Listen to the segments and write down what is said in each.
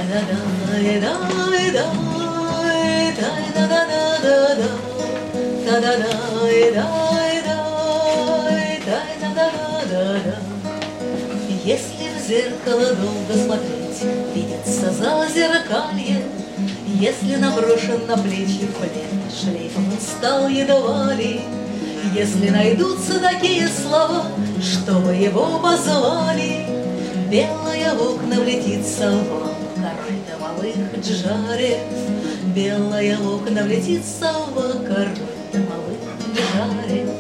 Если в зеркало долго смотреть, видится зазеркалье. Если наброшен на плечи плед, шлейфом он стал едва ли. Если найдутся такие слова, чтобы его позвали, белая в окна влетит сова, король домовых джарев. Белая в окна влетит сова, король домовых джарев.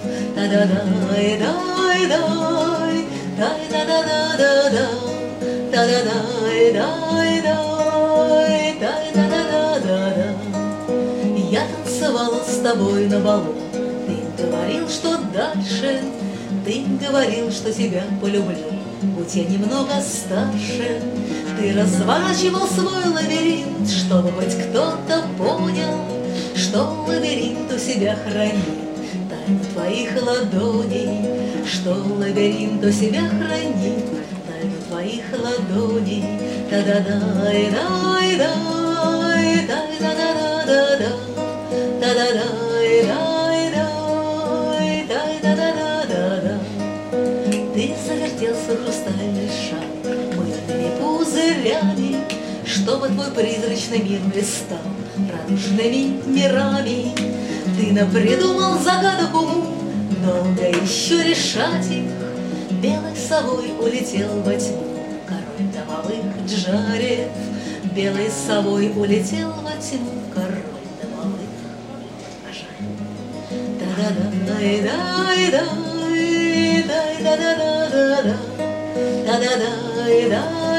Та-да-дай-дай-дай, дай-да-да-да-да-да, та-да-дай-дай-дай, дай-да-да-да-да-да. Я танцевала с тобой на балу, ты говорил, что дальше, ты говорил, что тебя полюблю, будь я немного старше. Ты разворачивал свой лабиринт, чтобы хоть кто-то понял, что лабиринт у себя хранит тайну твоих ладоней, что лабиринт у себя хранит тайну твоих ладоней. Та-да-дай-дай-дай, дай-да-да-да-да-да, та-да-дай-дай-дай, дай-да-да-да-да-да. Ты завертелся хрустальный шар мыльными пузырями, чтобы твой призрачный мир блистал радужными мирами. Ты напридумал загадок уму, долго еще решать их. Белой совой улетел во тьму король домовых джарев. Белой совой улетел во тьму король домовых джарев. Та-да-дай-дай-дай, дай-да-да-да-да-да, та-да-дай-дай.